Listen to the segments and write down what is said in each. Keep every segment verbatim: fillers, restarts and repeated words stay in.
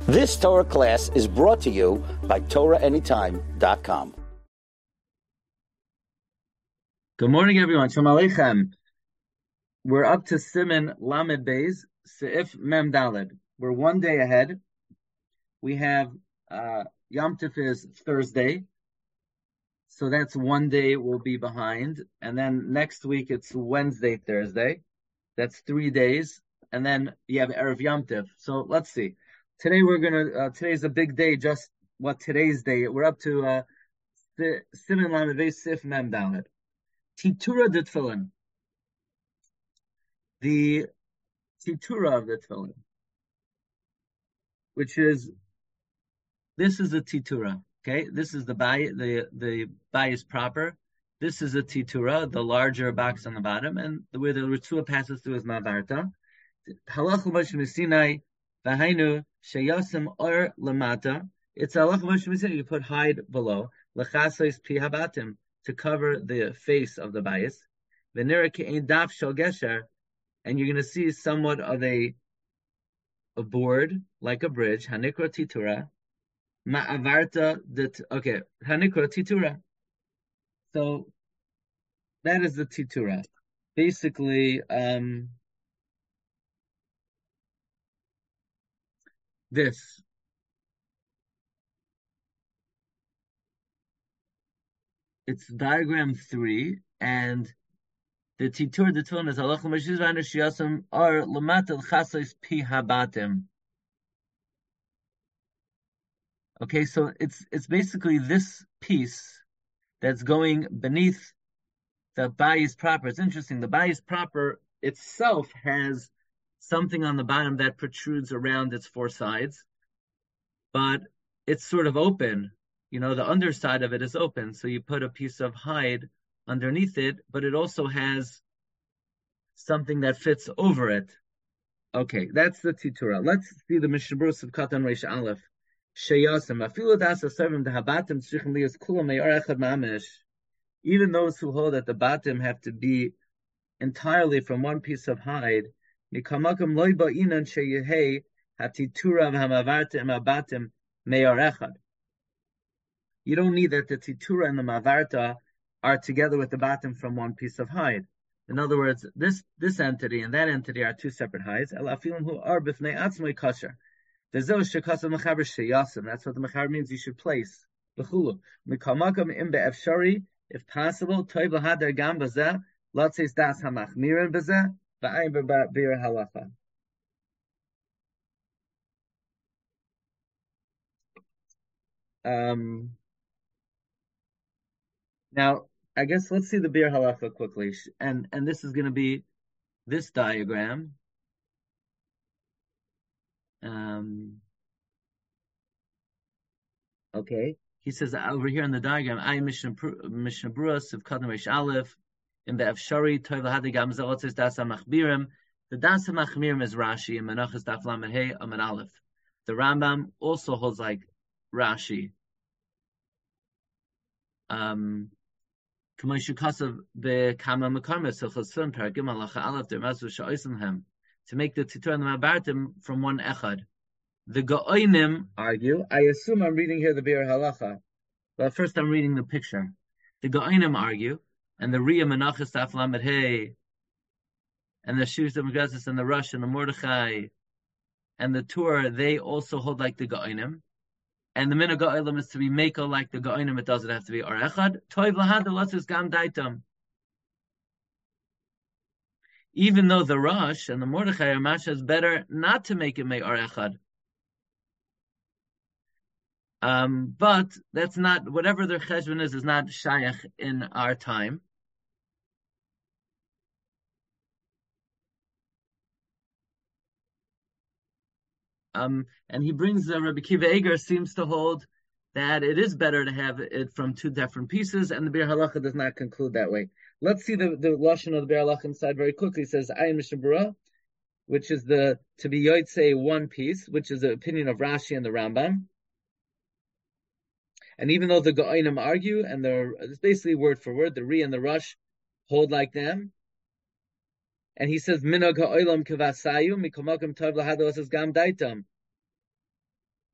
This Torah class is brought to you by Torah Anytime dot com. Good morning, everyone. Shalom Aleichem. We're up to Siman Lamed Beis, Seif Mem Daled. We're one day ahead. We have uh, Yom Tov is Thursday, so that's one day we'll be behind. And then next week it's Wednesday, Thursday. That's three days. And then you have Erev Yom Tov. So let's see. Today we're gonna. Uh, today's a big day. Just what today's day? We're up to uh, Siman Lamed Beis, Seif Mem Daled. Titura de Tefillin. The titura of the tefillin, which is, this is a titura, okay? This is the bay, the the bayis proper. This is a titura, the larger box on the bottom, and the way the ritzua passes through is mavarta. Halach Moshe Sinai, v'hainu sheyasim or lamata. It's halach Moshe Sinai. You put hide below lechasais pi habatim, to cover the face of the bayis. V'nira ke'ein daf shel gesher. And you're going to see somewhat of a a board, like a bridge, hanikra titura, ma'avarta, that okay, hanikra titura. So that is the titura. Basically, um, this. It's diagram three, and the titur the tefillin is halach l'mashiz v'anu shiyasam ar l'mata l'chasais pi habatim. Okay, so it's it's basically this piece that's going beneath the bayis proper. It's interesting. The bayis proper itself has something on the bottom that protrudes around its four sides, but it's sort of open. You know, the underside of it is open, so you put a piece of hide underneath it, but it also has something that fits over it. Okay, that's the titura. Let's see the Mishnah Berurah of Katan Reish Aleph. Sheyasim afilu das asavim dehabatim tzrichim liyos kulam me'or echad mamish. Even those who hold that the batim have to be entirely from one piece of hide, mikamakam loy ba'inan sheyehei hatitura v'hamavartim abatim me'or echad. You don't need that the titura and the mavarta are together with the batim from one piece of hide. In other words, this this entity and that entity are two separate hides. Who are b'fnei atzmai kasher. That's what the mechaber means. You should place l'chulu mikamakam im be'efshari, if possible. Toiv lahadar gam bazeh latzis das hamachmirin bazeh va'ayin b'bir halacha. Um. Now, I guess let's see the Bir Halacha quickly, and and this is going to be this diagram. Um. Okay, he says over here in the diagram, I Mishnah Mishnah Berurah of Katan Reish Aleph in the Efshari Toiv Lahadi Gam Zelotzis Das HaMachmirim. The Das HaMachmirim is Rashi and Menachos Daf Lamed Hey Amud Aleph. The Rambam also holds like Rashi. Um. To make the titura and the mabartim from one echad. The Gaonim argue, I assume I'm reading here the Bir Halacha, but first I'm reading the picture. The Gaonim argue, and the Riyah Menachos Daf Lamed Hey, and the Shus of Megazis and the Rush and the Mordechai, and the Tur, they also hold like the Gaonim. And the minhag ha'olam is to be meko like the Gaonim. It doesn't have to be or echad. Toiv lahad l'tzis gam daitam. Even though the Rosh and the Mordechai are masha, is better not to make it me or echad. Um, but that's not, whatever their cheshbon is, is not shayach in our time. Um, and he brings uh, Rabbi Kiva Eger seems to hold that it is better to have it from two different pieces, and the Bir Halacha does not conclude that way. Let's see the, the lashon of the Bir Halacha inside very quickly. It says Ayin Mishnah Berurah, which is the to be yotzei one piece, which is the opinion of Rashi and the Rambam. And even though the Gaonim argue, and the it's basically word for word, the Ri and the Rush hold like them. And he says, Minhag ha'olam kavasayu, mikomakim tov lahadalos gam daitam.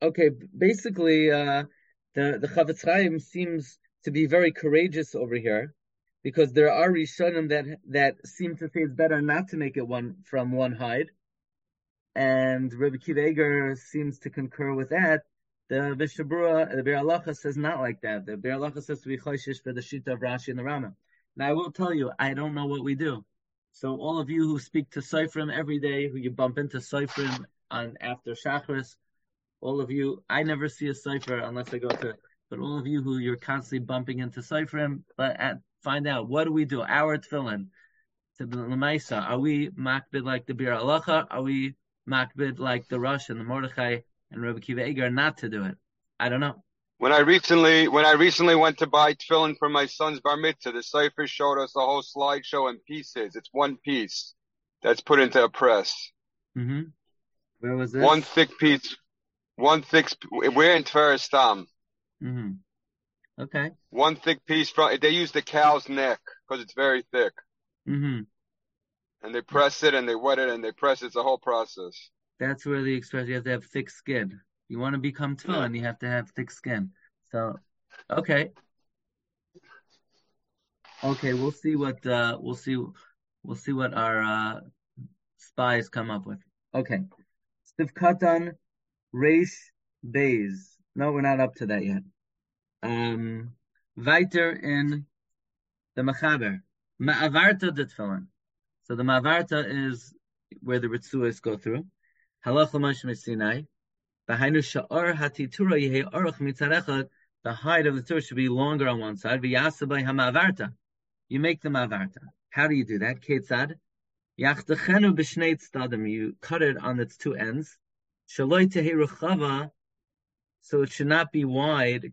Okay, basically, uh, the the Chavetz Chaim seems to be very courageous over here, because there are Rishonim that that seem to say it's better not to make it one from one hide, and Rabbi Kiva Eger seems to concur with that. The Mishnah Berurah, the Be'er Halacha says not like that. The Be'er Halacha says to be choishish for the Shita of Rashi and the Rama. Now I will tell you, I don't know what we do. So all of you who speak to Seifrim every day, who you bump into Seifrim on after Shachris, all of you, I never see a cipher unless I go to, but all of you who you're constantly bumping into Seifrim, but at, find out, what do we do? Our tefillin, to the Lamaisa, are we makbid like the Be'er Halacha? Are we makbid like the Rosh and the Mordechai and Rabbi Kiva Eger not to do it? I don't know. When I recently, when I recently went to buy tefillin for my son's bar mitzvah, the cipher showed us the whole slideshow in pieces. It's one piece that's put into a press. Mm-hmm. Where was this? One thick piece. One thick. We're in Tveres Tam. Mm-hmm. Okay. One thick piece from. They use the cow's neck because it's very thick. Mm-hmm. And they press it and they wet it and they press it. It's a whole process. That's where the express. You have to have thick skin. You want to become tefillin, yeah. You have to have thick skin. So, okay, okay, we'll see what uh, we'll see. We'll see what our uh, spies come up with. Okay, Sivkatan Reish Beis. No, we're not up to that yet. Um, Weiter in the Mechaber Ma'avarta de tefillin. So the Ma'avarta is where the Ritzuos go through. Halach l'Moshe Sinai. The height of the Torah should be longer on one side. You make the ma'avarta. How do you do that? Ketzad. You cut it on its two ends. So it should not be wide,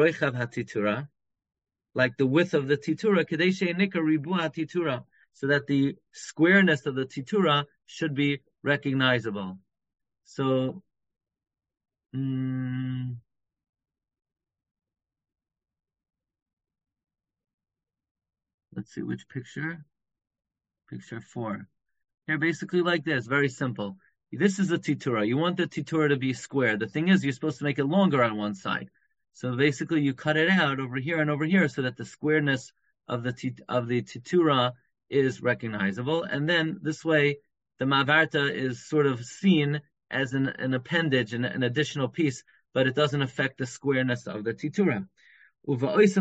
like the width of the titura, so that the squareness of the titura should be recognizable. So Mm. Let's see which picture. Picture four. They're basically like this, very simple. This is the titura. You want the titura to be square. The thing is, you're supposed to make it longer on one side. So basically, you cut it out over here and over here so that the squareness of the tit- of the titura is recognizable. And then this way, the ma'avarta is sort of seen as an, an appendage, an, an additional piece, but it doesn't affect the squareness of the titura. Through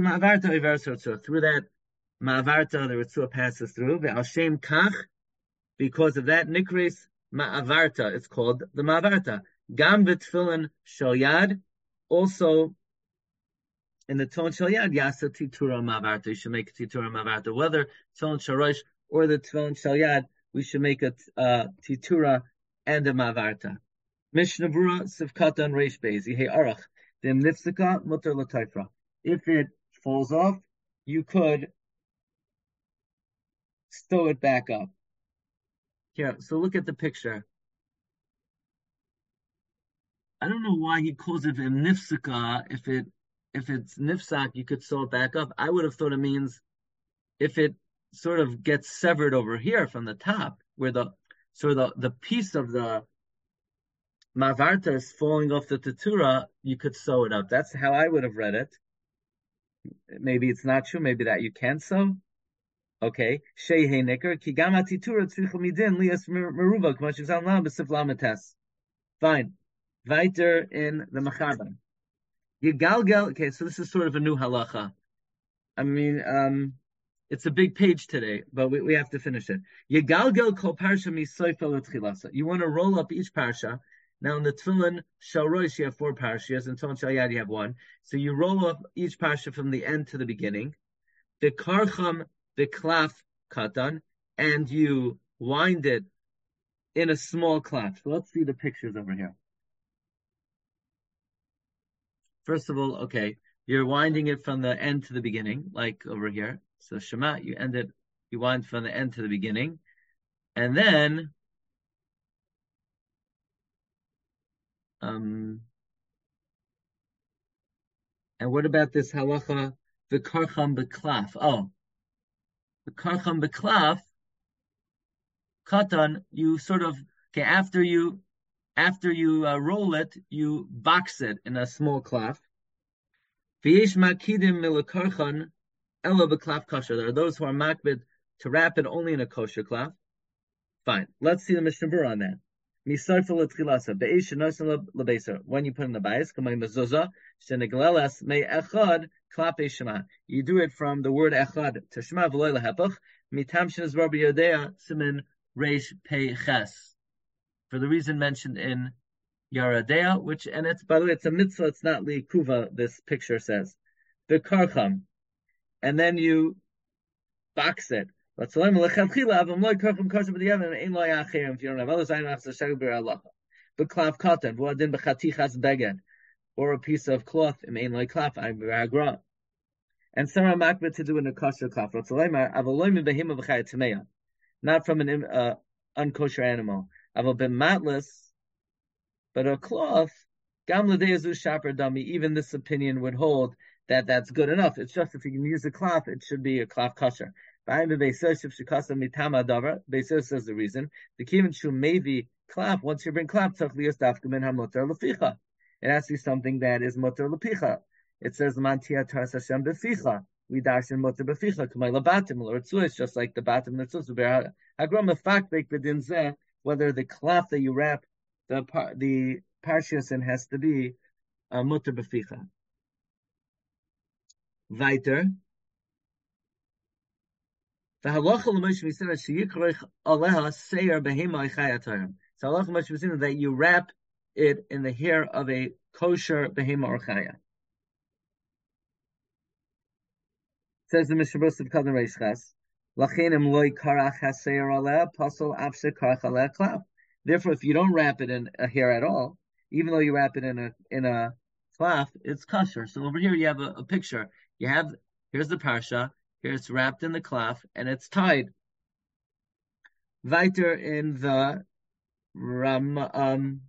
that ma'avarta, the ritzua passes through. Ve'al kach, because of that, nikris ma'avarta, it's called the ma'avarta. Gam v'tfilin shel yad, also in the tefillin shel yad, yasa titura ma'avarta. You should make a titura ma'avarta. Whether tefillin shel rosh or the tefillin shel yad, we should make a uh, titura and a ma'avarta. Mishnah Berurah Sivkatan Reish Beis Yehei Arach Dem Nifsika Mutar L'Taifra. If it falls off, you could stow it back up. Here, so look at the picture. I don't know why he calls it Dem Nifsika. If it if it's nifsak, you could sew it back up. I would have thought it means if it sort of gets severed over here from the top, where the so the the piece of the ma'avarta is falling off the titura, you could sew it up. That's how I would have read it. Maybe it's not true. Maybe that you can sew. Okay. Shei nicker ki gam titura tzricha midin lias meruva k'ma shezal lam b'sif lamates. Fine. Weiter in the Mechaber. Yigalgel. Okay, so this is sort of a new halacha. I mean, um, it's a big page today, but we, we have to finish it. Yigalgel kol parsha misoifa l'tchilasa. You want to roll up each parsha. Now in the tefillin shel rosh you have four parshas, and tefillin shel yad you have one. So you roll up each parsha from the end to the beginning. The karcham, the klaf katan, and you wind it in a small klaf. So let's see the pictures over here. First of all, okay, you're winding it from the end to the beginning, like over here. So Shema, you end it, you wind from the end to the beginning, and then. Um, and what about this halacha, the karcham beklaf? Oh, the karcham beklaf, katan, you sort of, okay, after you, after you uh, roll it, you box it in a small cloth. V'yesh makidim milakarchan ela b'klaf kosher. There are those who are makbid to wrap it only in a kosher cloth. Fine. Let's see the Mishnah Berurah on that. When you put in the bayis, you do it from the word echad to shema v'loy lehepach. Mitam shenizvar b'yodea simin reish pei ches. For the reason mentioned in Yaradea, which, and it's, by the way, it's a mitzvah, it's not li'kuva, this picture says. The karcham. And then you box it. If you don't have other B'klav katan, v'adin b'chatichas beged, or a piece of cloth, im ein loy klaf, I'm v'agra. And some are makbid to do in a kosher klaf. Not from an uh, unkosher animal. Aval b'matlas, but a cloth, gam l'deyazu shaper dami, even this opinion would hold that that's good enough. It's just if you can use a cloth, it should be a cloth kosher. Beisos says the reason. The kivin shu maybe klaf. Once you bring klaf, tzach liyos dafka min hamoter leficha. It has to be something that is moter leficha. It says mantia taras Hashem beficha. We dash in moter beficha. K'may labatim or tzuis, just like the batim mitzvos. Hagram mefak bek bedin zeh, whether the klaf that you wrap the the parshias in has to be uh, moter beficha. Weiter. The halacha l'moshe misina sheyikrich aleha seir behema chayatayim. So halacha l'moshe misina that you wrap it in the hair of a kosher behema or chaya. Says the Mishnah Berurah of Kadan Reish Ches, lachenim loy karach haseir aleha pasol avshe karach aleha klaf. Therefore, if you don't wrap it in a hair at all, even though you wrap it in a in a klaf, it's kosher. So over here you have a, a picture. You have here's the parsha. Here it's wrapped in the cloth and it's tied. Weiter in the Ram, um,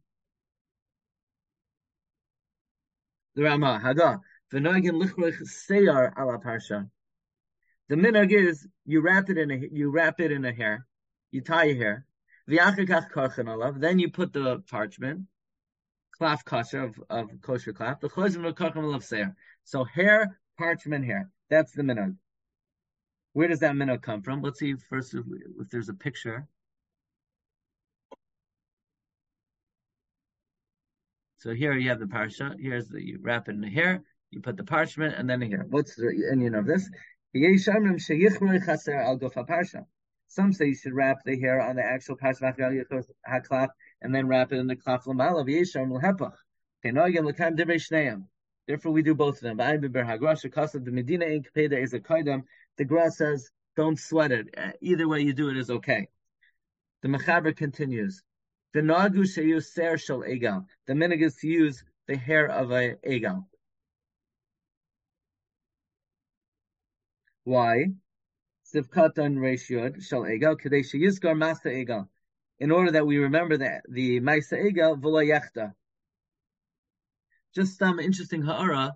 the Ramah Haga. V'noigin lichrich seyar ala parsha. The minhag is you wrap it in a you wrap it in a hair, you tie your hair. V'achikach karchan alav. Then you put the parchment, cloth kosher of, of kosher cloth. The chozim v'karchan alav seyar. So hair, parchment, hair. That's the minhag. Where does that minhag come from? Let's see first if, if there's a picture. So here you have the parsha. Here's the you wrap it in the hair. You put the parchment and then the hair. What's the Indian of this? Some say you should wrap the hair on the actual parsha and then wrap it in the klaf l'malav. Therefore, we do both of them. The Gra says, don't sweat it. Either way you do it is okay. The Mechaber continues. The Nagu sheyu ser shel egal. The minhag is to use the hair of a egal. Why? Sivkatan reishyud shel egal kadei sheyizkar masa egal. In order that we remember that the ma'isa egal v'lo yechta. Just some um, interesting ha'ara.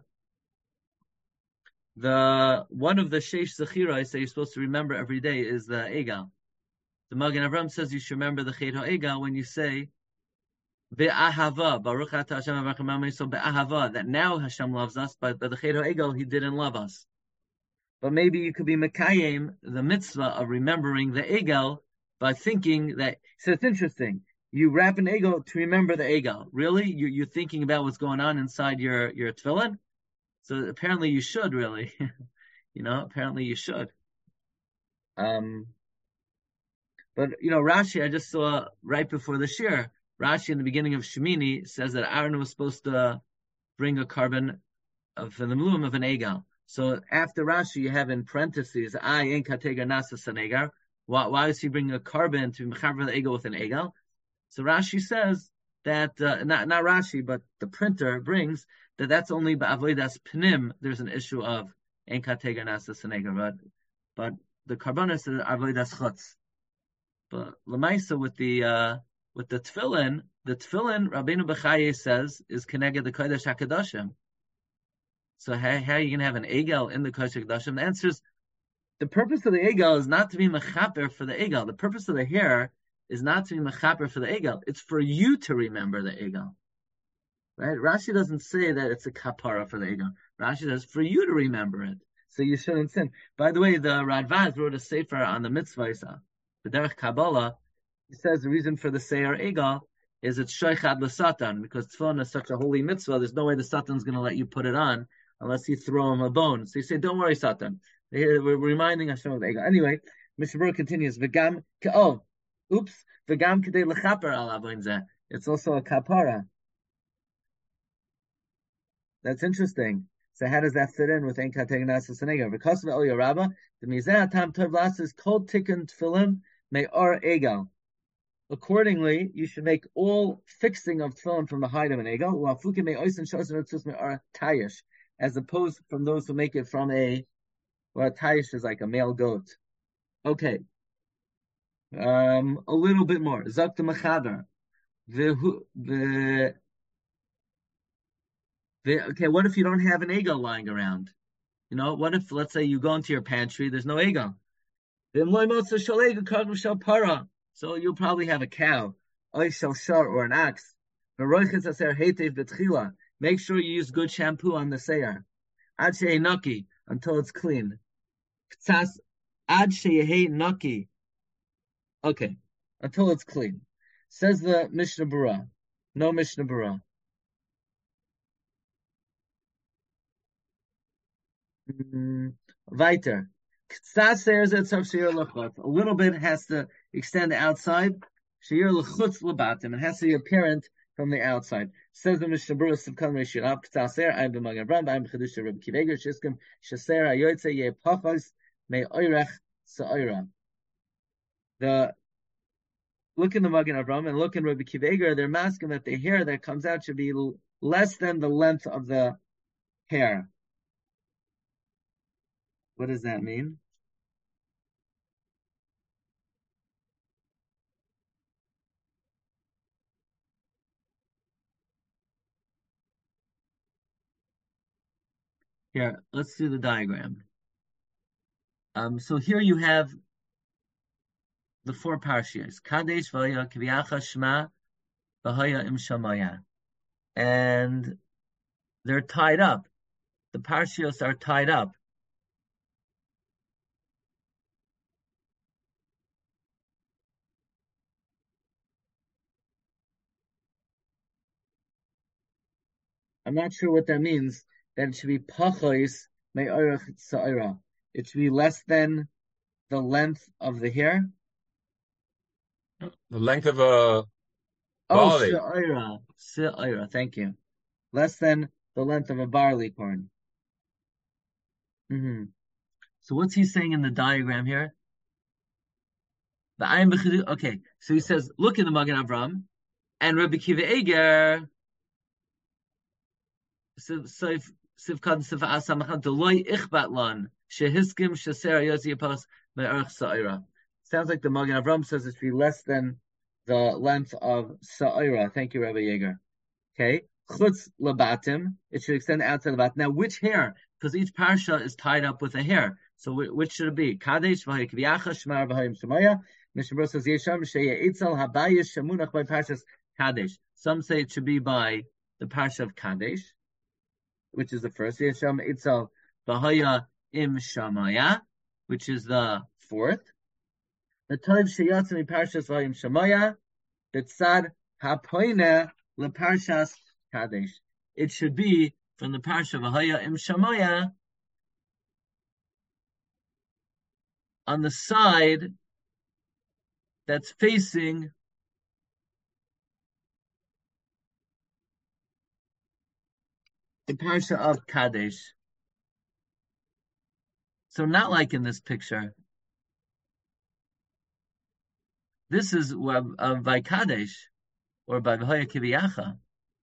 The one of the sheish zechiros that you're supposed to remember every day is the egal. The Magen Avraham says you should remember the chet ha'egal when you say be'ahava baruch ata Hashem avachamam. So be'ahava, that now Hashem loves us, but by the chet ha'egal He didn't love us. But maybe you could be mekayim the mitzvah of remembering the egal by thinking that. So it's interesting. You wrap an egal to remember the egal. Really, you, you're thinking about what's going on inside your your tefillin. So apparently you should really, you know, apparently you should. Um, but, you know, Rashi, I just saw right before the shir, Rashi in the beginning of Shemini says that Aaron was supposed to bring a carbon of, for the mlum of an egal. So after Rashi, you have in parentheses, I in kategar nasa sanegar. Why, why is he bringing a carbon to mechaber the egal with an egal? So Rashi says that, uh, not, not Rashi, but the printer brings that that's only ba'avodas pnim. There's an issue of ein kategar nasa sanegar, but but the karbonos is avodas chutz. But lemaisa with the uh, with the tefillin, the tefillin Rabbeinu Bechaye says is keneged the kodesh hakadoshim. So how, how are you gonna have an egal in the kodesh hakadoshim? The answer is the purpose of the egal is not to be mechaper for the egal. The purpose of the hair is not to be mechaper for the egel. It's for you to remember the egel. Right? Rashi doesn't say that it's a kapara for the egel. Rashi says for you to remember it, so you shouldn't sin. By the way, the Radvaz wrote a sefer on the mitzvah, the Derech Kabbalah. He says the reason for the seir egel is it's shoichad l'satan, because tefillin is such a holy mitzvah. There's no way the satan's going to let you put it on unless you throw him a bone. So you say, "Don't worry, satan." We're reminding Hashem of the egel. Anyway, Mishnah Berurah continues. V'gam oh, oops, v'gam kedei lechaper al avoinzeh. It's also a kapara. That's interesting. So how does that fit in with Ein Kateg Nasas Enega? Because of El Yoraba, the Mizeh Tam Tov Las is called Tikkun Tefillin Me'or Egel. Accordingly, you should make all fixing of tefillin from the height of an egel, u'afukim me'oisen shosen utzus me'or tayish, as opposed from those who make it from a, well, tayish is like a male goat. Okay. Um, a little bit more. Zakta Mechaber. The Okay, what if you don't have an egel lying around? You know, what if, let's say, you go into your pantry, there's no egel. So you'll probably have a cow, or an ox. Make sure you use good shampoo on the seir. Until it's clean. Okay, until it's clean. Says the Mishnah Berurah. No Mishnah Berurah. Weiter. A little bit has to extend outside. It has to be apparent from the outside. Says the Mishnah Berurah Sivkan Reshirab K'taser I b'Magen Avraham b'Ayim Chedusha Reb Kiveger Shiskim Shaser Ayoytze Ye Pachos Me Oirech Sa'ira. The look in the Magen Avraham and look in Reb Kiveger. They're masking that the hair that comes out should be less than the length of the hair. What does that mean? Here, let's do the diagram. Um, so here you have the four parshiyos. Kadesh v'haya kviyacha shma v'haya im shamaya. And they're tied up. The parshiyos are tied up. I'm not sure what that means. That it should be pachos me'orech sa'ira. It should be less than the length of the hair. The length of a barley. Oh, sa'ira. Sa'ira, thank you. Less than the length of a barley corn. Mm-hmm. So what's he saying in the diagram here? The ayim Okay, so he says, look in the Magen Avraham, and Rabbi Kiva Eger. So, so if Sivkan Siva Asamachan Deloy Ichbatlan Shehiskim Shaser Yosiyapos Me'erch Sa'ira. Sounds like the Magen Avraham says it should be less than the length of Sa'ira. Thank you, Rabbi Yeager. Okay. Chutz Labatim. It should extend out to the bat. Now, which hair? Because each parsha is tied up with a hair. So, which should it be? Kadesh v'hay kviyacha shmar v'hayim shemaya. Mishnah Berurah says Yesham sheya itzel habayis shemunach by parshas Kadesh. Some say it should be by the parsha of Kadesh, which is the first. Yesham itzel v'haya im shamaya, which is the fourth. The Tov sheyatzim parshas v'hayim shamaya. B'tzad hapoine leparshas Kadesh. It should be from the parsha v'haya im shamaya on the side that's facing the parsha of Kadesh. So not like in this picture. This is uh, by Kadesh or by V'haya Kiviyacha.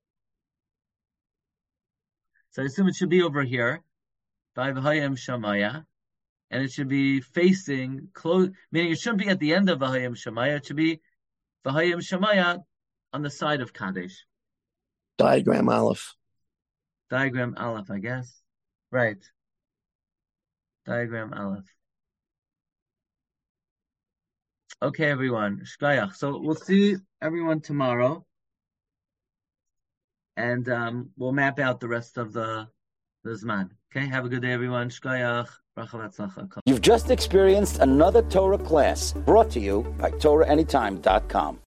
So I assume it should be over here by V'haya im shamaya. And it should be facing close, meaning it shouldn't be at the end of V'hayim Shemaya. It should be V'hayim Shemaya on the side of Kadesh. Diagram Aleph. Diagram Aleph, I guess. Right. Diagram Aleph. Okay, everyone. Shkoyach. So we'll see everyone tomorrow. And um, we'll map out the rest of the, the Zman. Okay, have a good day, everyone. Shkoyach. You've just experienced another Torah class brought to you by Torah Anytime dot com.